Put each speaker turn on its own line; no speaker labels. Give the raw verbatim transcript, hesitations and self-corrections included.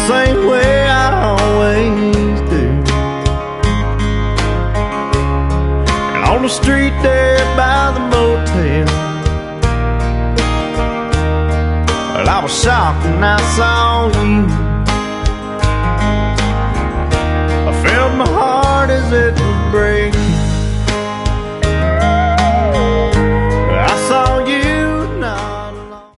same way I always do. And on the street there by the motel, well, I was shocked when I saw you.